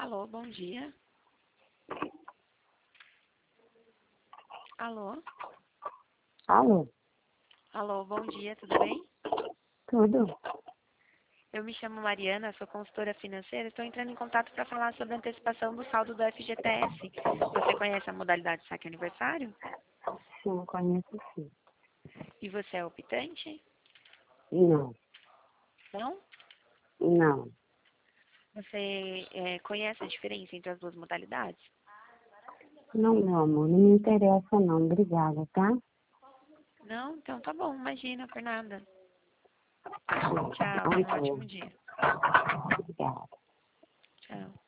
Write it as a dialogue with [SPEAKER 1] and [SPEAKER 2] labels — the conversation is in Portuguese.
[SPEAKER 1] Alô, bom dia. Alô?
[SPEAKER 2] Alô?
[SPEAKER 1] Alô, bom dia, tudo bem?
[SPEAKER 2] Tudo?
[SPEAKER 1] Eu me chamo Mariana, sou consultora financeira. Estou entrando em contato para falar sobre a antecipação do saldo do FGTS. Você conhece a modalidade saque aniversário?
[SPEAKER 2] Sim, conheço sim.
[SPEAKER 1] E você é optante?
[SPEAKER 2] Não,
[SPEAKER 1] Não?
[SPEAKER 2] não.
[SPEAKER 1] Você conhece a diferença entre as duas modalidades?
[SPEAKER 2] Não, meu amor, não me interessa não. Obrigada, tá?
[SPEAKER 1] Não? Então tá bom, imagina, por nada.
[SPEAKER 2] Tá
[SPEAKER 1] Tchau, tenha um ótimo dia.
[SPEAKER 2] Obrigada.
[SPEAKER 1] Tchau.